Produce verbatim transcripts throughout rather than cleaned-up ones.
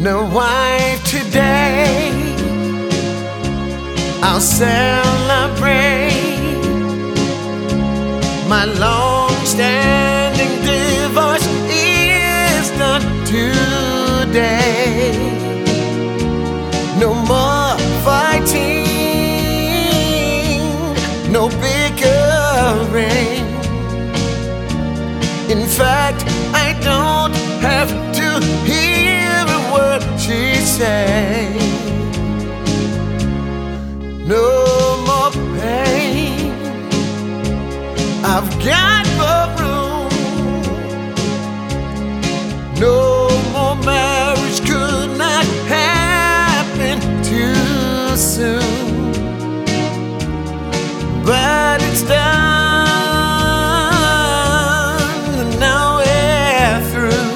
no wife today. I'll celebrate my long-standing divorce is done today. No more fighting, no bickering. In fact, I don't have to hear a word she say. No more pain, I've got more room. No more marriage could not happen too soon. But it's done, and now we're through.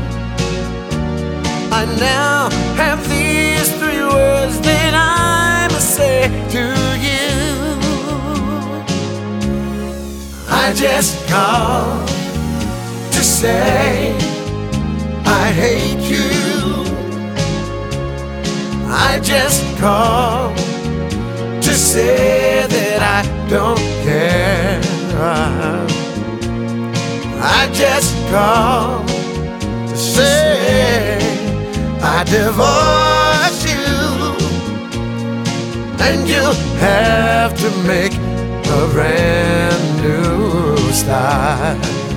I now have these three words that I must say to you. I just called to say I hate you. I just called to say that I don't care. I just called to say I divorce you, and you'll have to make a brand new start.